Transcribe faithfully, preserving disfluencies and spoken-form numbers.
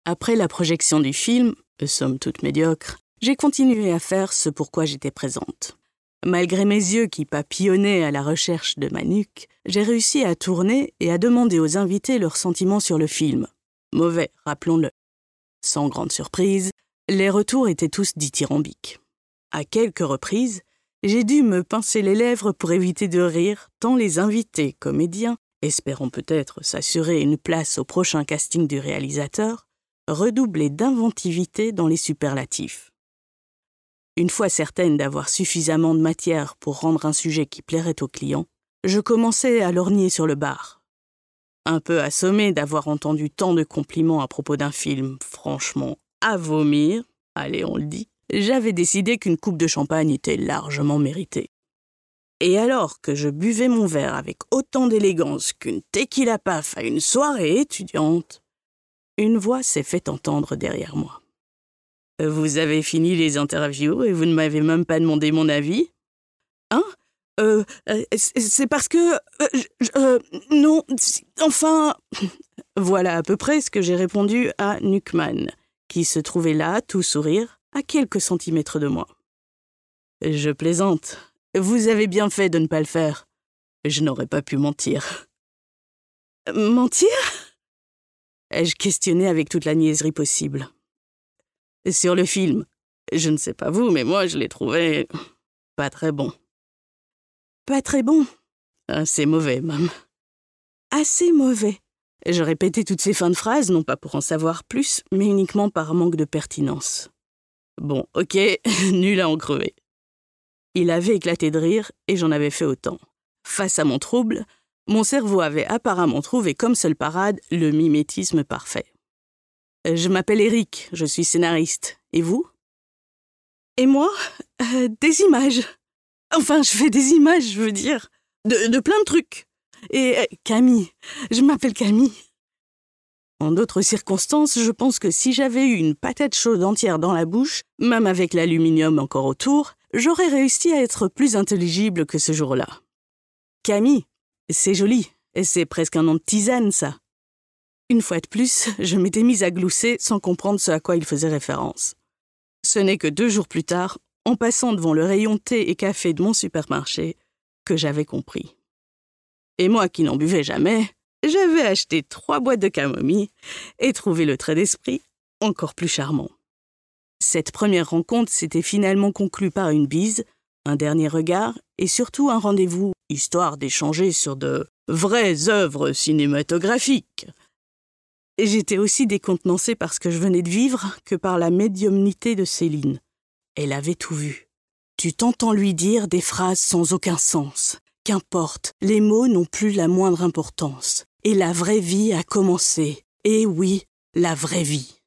Après la projection du film, somme toute médiocre, j'ai continué à faire ce pourquoi j'étais présente. Malgré mes yeux qui papillonnaient à la recherche de ma nuque, j'ai réussi à tourner et à demander aux invités leurs sentiments sur le film. Mauvais, rappelons-le. Sans grande surprise, les retours étaient tous dithyrambiques. À quelques reprises, j'ai dû me pincer les lèvres pour éviter de rire, tant les invités comédiens, espérant peut-être s'assurer une place au prochain casting du réalisateur, redoublaient d'inventivité dans les superlatifs. Une fois certaine d'avoir suffisamment de matière pour rendre un sujet qui plairait aux clients, je commençais à lorgner sur le bar. Un peu assommé d'avoir entendu tant de compliments à propos d'un film, franchement, à vomir, allez on le dit, j'avais décidé qu'une coupe de champagne était largement méritée. Et alors que je buvais mon verre avec autant d'élégance qu'une tequila paf à une soirée étudiante, une voix s'est fait entendre derrière moi. « Vous avez fini les interviews et vous ne m'avez même pas demandé mon avis ? » Hein ? Euh, c'est parce que... Euh, je, euh, non, enfin... Voilà à peu près ce que j'ai répondu à Nuckman, qui se trouvait là, tout sourire, à quelques centimètres de moi. Je plaisante. Vous avez bien fait de ne pas le faire. Je n'aurais pas pu mentir. Mentir ? Ai-je questionné avec toute la niaiserie possible. Sur le film, je ne sais pas vous, mais moi je l'ai trouvé pas très bon. Pas très bon ? Assez mauvais, même. Assez mauvais. Je répétais toutes ces fins de phrases, non pas pour en savoir plus, mais uniquement par manque de pertinence. Bon, ok, nul à en crever. Il avait éclaté de rire et j'en avais fait autant. Face à mon trouble, mon cerveau avait apparemment trouvé comme seule parade le mimétisme parfait. Je m'appelle Eric, je suis scénariste. Et vous ? Et moi, euh, des images. Enfin, je fais des images, je veux dire. De, de plein de trucs. Et euh, Camille, je m'appelle Camille. En d'autres circonstances, je pense que si j'avais eu une patate chaude entière dans la bouche, même avec l'aluminium encore autour, j'aurais réussi à être plus intelligible que ce jour-là. Camille, c'est joli, et c'est presque un nom de tisane, ça. Une fois de plus, je m'étais mise à glousser sans comprendre ce à quoi il faisait référence. Ce n'est que deux jours plus tard, en passant devant le rayon thé et café de mon supermarché, que j'avais compris. Et moi qui n'en buvais jamais, j'avais acheté trois boîtes de camomille et trouvé le trait d'esprit encore plus charmant. Cette première rencontre s'était finalement conclue par une bise, un dernier regard et surtout un rendez-vous, histoire d'échanger sur de vraies œuvres cinématographiques. Et j'étais aussi décontenancée par ce que je venais de vivre que par la médiumnité de Céline. Elle avait tout vu. Tu t'entends lui dire des phrases sans aucun sens. Qu'importe, les mots n'ont plus la moindre importance. Et la vraie vie a commencé. Et oui, la vraie vie.